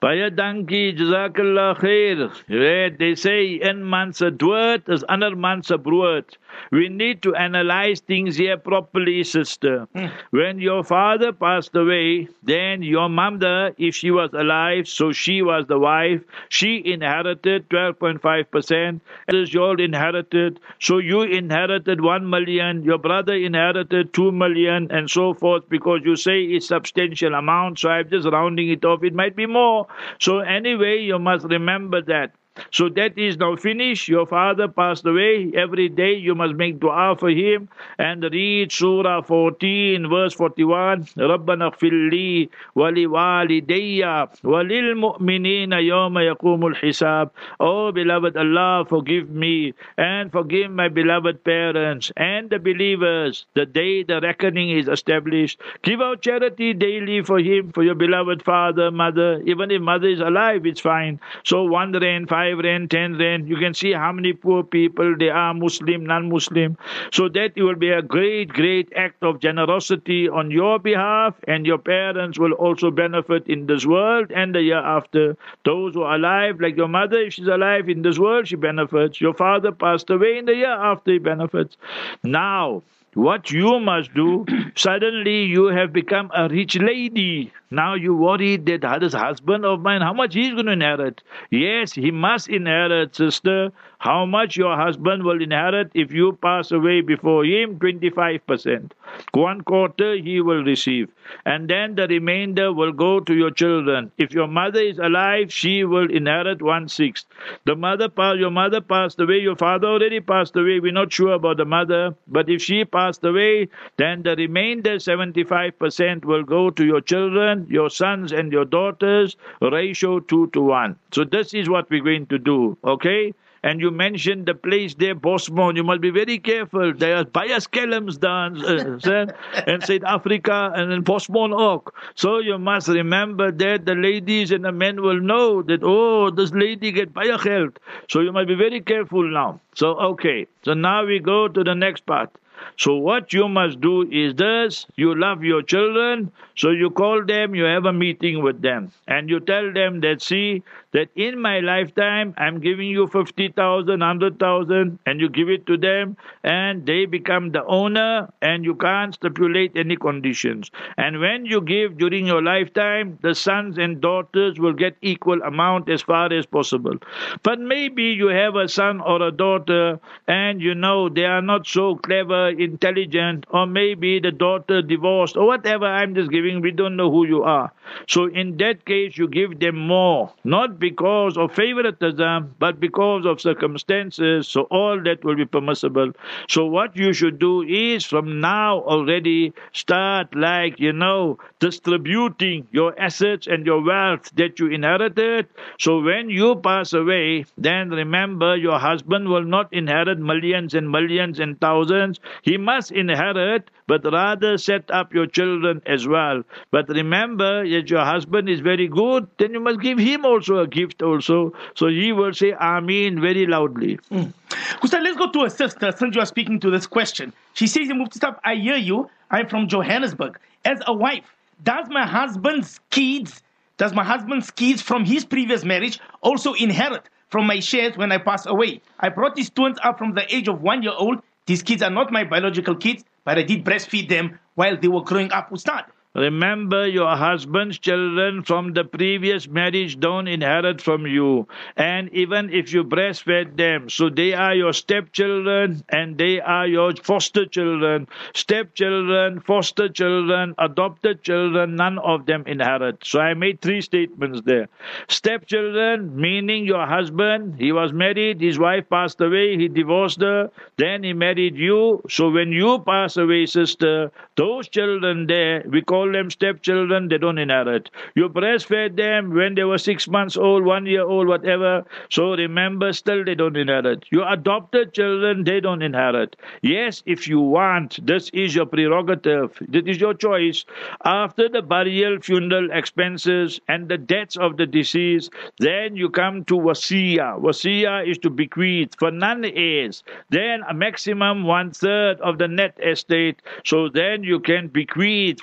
S3: Baie dankie, Jazakallah khair. They say, een man se dood is ander man se brood. We need to analyze things here properly, sister. Mm. When your father passed away, then your mother, if she was alive, so she was the wife, she inherited twelve point five percent. As you all inherited, so you inherited one million, your brother inherited two million, and so forth, because you say it's substantial amount, so I'm just rounding it off. It might be more. So anyway, you must remember that. So that is now finished. Your father passed away. Every day you must make dua for him and read Surah fourteen, verse forty-one. رَبَّنَا اغْفِرْ لِي وَلِوَالِدَيَّ وَلِلْمُؤْمِنِينَ يَوْمَ يَقُومُ الْحِسَابِ. Oh, beloved Allah, forgive me and forgive my beloved parents and the believers the day the reckoning is established. Give out charity daily for him, for your beloved father, mother. Even if mother is alive, it's fine. So one rand, five rand, ten rand. You can see how many poor people they are, Muslim, non-Muslim. So that it will be a great, great act of generosity on your behalf, and your parents will also benefit in this world and the year after. Those who are alive, like your mother, if she's alive in this world, she benefits. Your father passed away in the year after, he benefits. Now, what you must do, suddenly you have become a rich lady. Now you worried that this husband of mine, how much he's going to inherit? Yes, he must inherit, sister. How much your husband will inherit if you pass away before him? twenty-five percent. One quarter he will receive. And then the remainder will go to your children. If your mother is alive, she will inherit one-sixth. The mother, your mother passed away, your father already passed away. We're not sure about the mother. But if she passed away, then the remainder seventy-five percent will go to your children, your sons and your daughters, ratio two to one. So this is what we're going to do, okay? And you mentioned the place there, Bosmont. You must be very careful. There are bias kelms down uh, in South Africa and in Bosmont Oak. So you must remember that the ladies and the men will know that, oh, this lady get bias geld. So you must be very careful now. So, okay. So now we go to the next part. So what you must do is this: you love your children, so you call them, you have a meeting with them, and you tell them that, see, that in my lifetime, I'm giving you fifty thousand, one hundred thousand, and you give it to them, and they become the owner, and you can't stipulate any conditions. And when you give during your lifetime, the sons and daughters will get equal amount as far as possible. But maybe you have a son or a daughter, and you know they are not so clever, intelligent, or maybe the daughter divorced, or whatever. I'm just giving, we don't know who you are. So in that case, you give them more, not because of favoritism, but because of circumstances. So all that will be permissible. So what you should do is, from now already, start, like, you know, distributing your assets and your wealth that you inherited. So when you pass away, then remember, your husband will not inherit millions and millions and thousands. He must inherit, but rather set up your children as well. But remember, that your husband is very good, then you must give him also a gift also. So he will say Ameen very loudly.
S2: Mm. Ustad, let's go to a sister, since you are speaking to this question. She says, Mufti, I hear you. I'm from Johannesburg. As a wife, does my husband's kids, does my husband's kids from his previous marriage also inherit from my shares when I pass away? I brought these twins up from the age of one year old. These kids are not my biological kids, but I did breastfeed them while they were growing up, Ustad.
S3: Remember, your husband's children from the previous marriage don't inherit from you. And even if you breastfed them, so they are your stepchildren and they are your foster children. Stepchildren, foster children, adopted children, none of them inherit. So I made three statements there. Stepchildren, meaning your husband, he was married, his wife passed away, he divorced her, then he married you. So when you pass away, sister, those children there, we call them stepchildren, they don't inherit. You breastfed them when they were six months old, one year old, whatever. So remember, still they don't inherit. Your adopted children, they don't inherit. Yes, if you want, this is your prerogative. This is your choice. After the burial, funeral expenses, and the deaths of the deceased, then you come to wasiya. Wasiya is to bequeath for non-heirs. Then a maximum one-third of the net estate. So then you can bequeath for them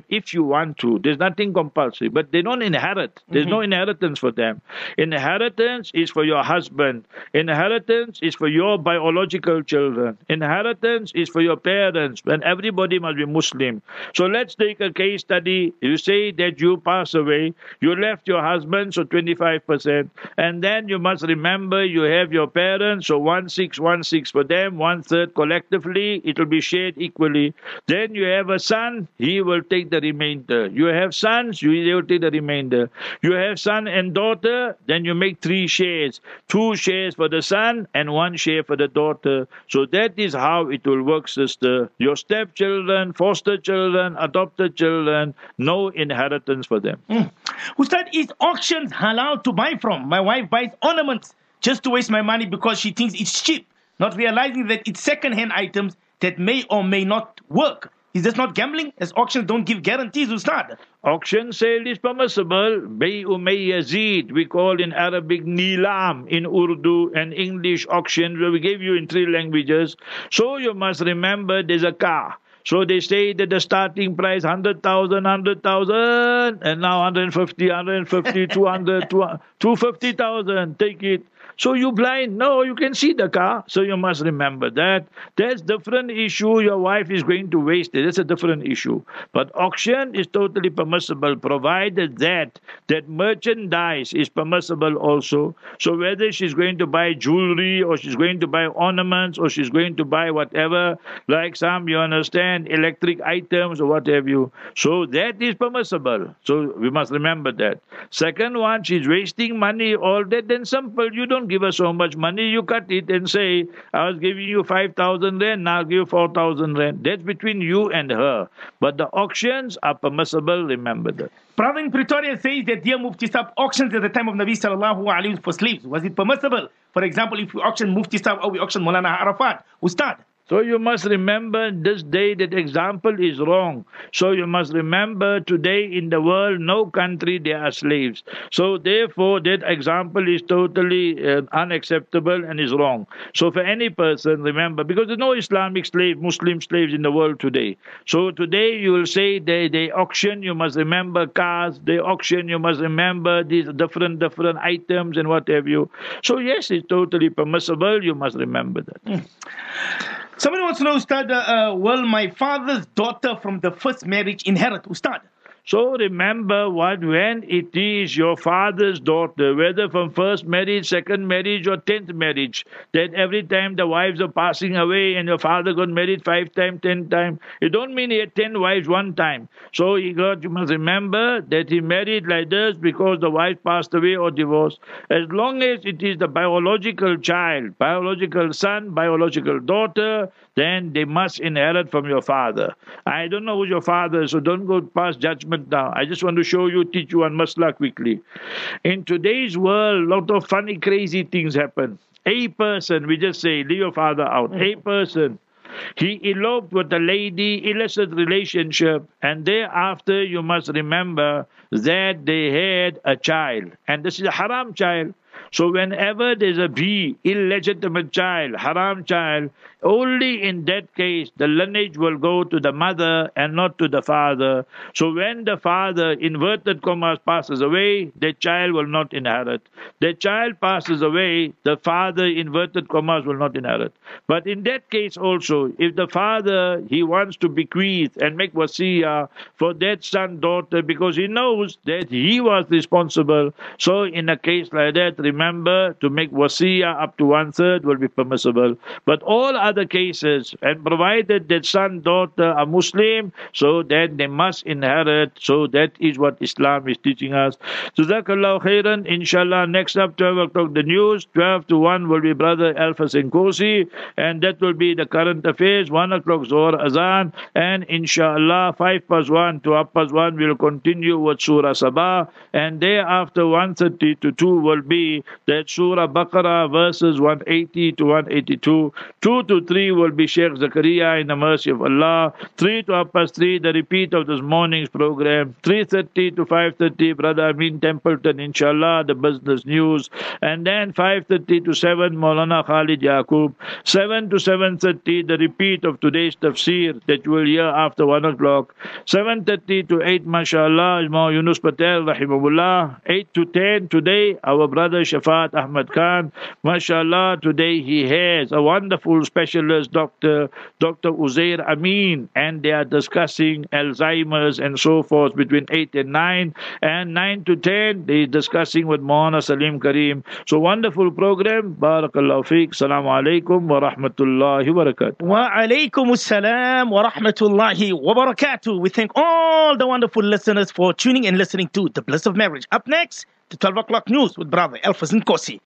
S3: if you want to. There's nothing compulsory, but they don't inherit. There's mm-hmm. no inheritance for them. Inheritance is for your husband. Inheritance is for your biological children. Inheritance is for your parents, and everybody must be Muslim. So let's take a case study. You say that you pass away, you left your husband, so twenty-five percent, and then you must remember you have your parents, so one six, one six for them, one third collectively, it will be shared equally. Then you have a son, he will take the remainder. You have sons, you will take the remainder. You have son and daughter, then you make three shares. Two shares for the son and one share for the daughter. So that is how it will work, sister. Your stepchildren, foster children, adopted children, no inheritance for them.
S2: Mm. Ustad, is auctions halal to buy from? My wife buys ornaments just to waste my money because she thinks it's cheap, not realizing that it's second-hand items that may or may not work. Is this not gambling, as auctions don't give guarantees, Ustad?
S3: Auction sale is permissible. Bay'u Yazid, we call in Arabic nilam, in Urdu and English auction, where we give you in three languages. So you must remember there's a car. So they say that the starting price one hundred thousand, one hundred thousand, and now one hundred fifty, one hundred fifty, two hundred, two hundred fifty thousand, take it. So you blind? No, you can see the car. So you must remember that. That's different issue. Your wife is going to waste it. That's a different issue. But auction is totally permissible, provided that that merchandise is permissible also. So whether she's going to buy jewelry or she's going to buy ornaments or she's going to buy whatever, like some, you understand, electric items or what have you. So that is permissible. So we must remember that. Second one, she's wasting money, all that, then simple. You don't give us so much money, you cut it and say, I was giving you five thousand rand, now I'll give you four thousand rand. That's between you and her. But the auctions are permissible, remember that.
S2: Brother in Pretoria says that dear Mufti Sahib, auctions at the time of Nabi sallallahu alayhi wa for slaves, was it permissible? For example, if we auction Mufti Sahib or we auction Maulana Arafat, Ustad.
S3: So you must remember this day that example is wrong. So you must remember today in the world, no country there are slaves. So therefore that example is totally uh, unacceptable and is wrong. So for any person, remember, because there's no Islamic slave, Muslim slaves in the world today. So today you will say they, they auction, you must remember cars, they auction, you must remember these different, different items and what have you. So yes, it's totally permissible, you must remember that.
S2: Mm. Somebody wants to know, Ustad, uh, will my father's daughter from the first marriage inherit, Ustad?
S3: So remember what when it is your father's daughter, whether from first marriage, second marriage, or tenth marriage, that every time the wives are passing away and your father got married five times, ten times, it don't mean he had ten wives one time. So he got, you must remember that he married like this because the wife passed away or divorced. As long as it is the biological child, biological son, biological daughter, then they must inherit from your father. I don't know who's your father, so don't go past judgment now. I just want to show you, teach you on masla quickly. In today's world, a lot of funny, crazy things happen. A person, we just say, leave your father out. A person, he eloped with a lady, illicit relationship, and thereafter you must remember that they had a child. And this is a haram child. So whenever there's a B, illegitimate child, haram child, only in that case the lineage will go to the mother and not to the father. So when the father, inverted commas, passes away, the child will not inherit. The child passes away, the father, inverted commas, will not inherit. But in that case also, if the father, he wants to bequeath and make wasiyah for that son, daughter, because he knows that he was responsible, so in a case like that, remember to make wasiyah up to one third will be permissible. But all other cases, and provided that son, daughter are Muslim, so then they must inherit. So that is what Islam is teaching us. Jazakallahu khairan. Inshallah, next up, twelve o'clock, the news. twelve to one will be Brother Al-Fasin Kosi, and that will be the current affairs. one o'clock, Zohar Azan, and inshallah, five past one to up past one, we will continue with Surah Sabah, and thereafter, one thirty to two will be that Surah Baqarah verses one eighty to one eighty-two, two to to three will be Sheikh Zakaria in the mercy of Allah. three to half past three, the repeat of this morning's program. three thirty to five thirty, Brother Amin Templeton, inshallah, the business news. And then five thirty to seven, Maulana Khalid Yaqub. seven to seven thirty, the repeat of today's tafsir that you will hear after one o'clock. seven thirty to eight, mashallah, Imam Yunus Patel, rahimahullah. eight to ten, today, our brother Shafat Ahmad Khan, mashallah, today he has a wonderful specialist, Doctor Doctor Uzair Amin, and they are discussing Alzheimer's and so forth between eight and nine, and nine to ten, they are discussing with Maulana Salim Kareem. So wonderful program. Barakallahu feek. Assalamu alaikum wa rahmatullahi wa barakatuh.
S2: Wa alaikum assalam wa rahmatullahi wa barakatuh. We thank all the wonderful listeners for tuning and listening to The Bliss of Marriage. Up next, the twelve o'clock news with Brother Elfas Nkosi.